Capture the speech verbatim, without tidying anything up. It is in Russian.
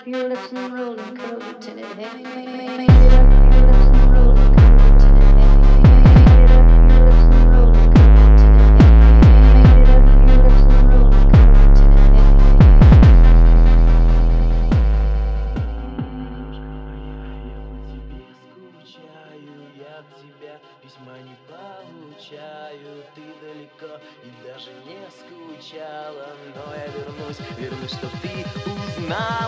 up your lips and roll and curl your tinted hair. Made it up your lips and roll and curl your tinted hair. Made it up your lips and roll and curl your tinted hair. Made it up your lips and roll and curl your tinted hair. Я от тебя письма не получаю, ты далеко и даже не скучала, но я вернусь, вернусь, чтоб ты узнал.